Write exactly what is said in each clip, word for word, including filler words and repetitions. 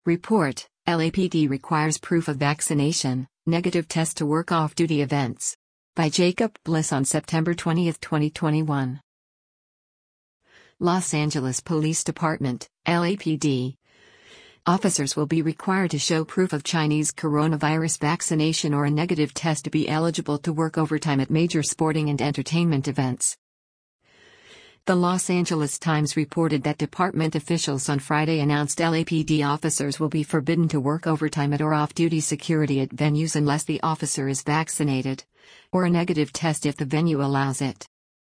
Report: L A P D requires proof of vaccination, negative test to work off-duty events. By Jacob Bliss on September twentieth, twenty twenty-one. Los Angeles Police Department, L A P D. Officers will be required to show proof of Chinese coronavirus vaccination or a negative test to be eligible to work overtime at major sporting and entertainment events. The Los Angeles Times reported that department officials on Friday announced L A P D officers will be forbidden to work overtime at or off-duty security at venues unless the officer is vaccinated, or a negative test if the venue allows it.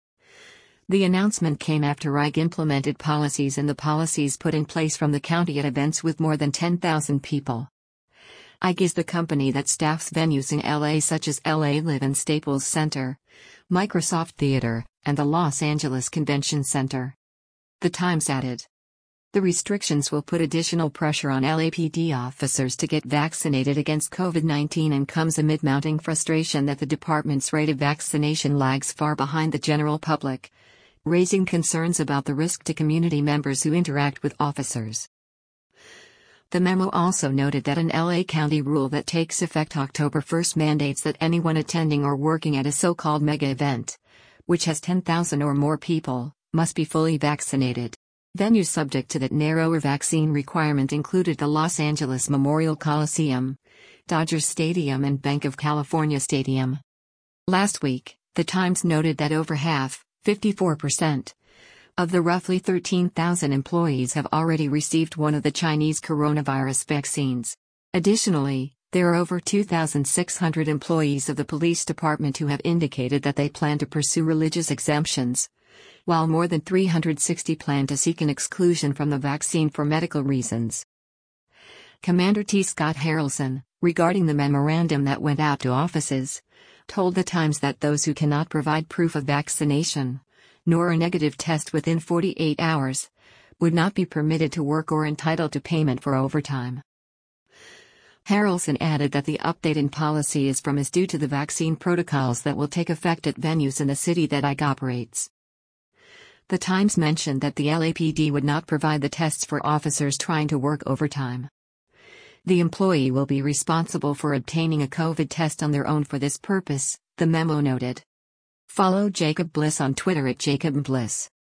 The announcement came after I G implemented policies and the policies put in place from the county at events with more than ten thousand people. I G is the company that staffs venues in L A such as L A Live and Staples Center, Microsoft Theater, and the Los Angeles Convention Center. The Times added, the restrictions will put additional pressure on L A P D officers to get vaccinated against COVID nineteen and comes amid mounting frustration that the department's rate of vaccination lags far behind the general public, raising concerns about the risk to community members who interact with officers. The memo also noted that an L A County rule that takes effect October first mandates that anyone attending or working at a so-called mega event, which has ten thousand or more people, must be fully vaccinated. Venues subject to that narrower vaccine requirement included the Los Angeles Memorial Coliseum, Dodger Stadium and Banc of California Stadium. Last week, the Times noted that over half, fifty-four percent, of the roughly thirteen thousand employees have already received one of the Chinese coronavirus vaccines. Additionally, there are over two thousand six hundred employees of the police department who have indicated that they plan to pursue religious exemptions, while more than three hundred sixty plan to seek an exclusion from the vaccine for medical reasons. Commander T. Scott Harrelson, regarding the memorandum that went out to offices, told the Times that those who cannot provide proof of vaccination, nor a negative test within forty-eight hours, would not be permitted to work or entitled to payment for overtime. Harrelson added that the update in policy is from is due to the vaccine protocols that will take effect at venues in the city that I G operates. The Times mentioned that the L A P D would not provide the tests for officers trying to work overtime. The employee will be responsible for obtaining a COVID test on their own for this purpose, the memo noted. Follow Jacob Bliss on Twitter at Jacob Bliss.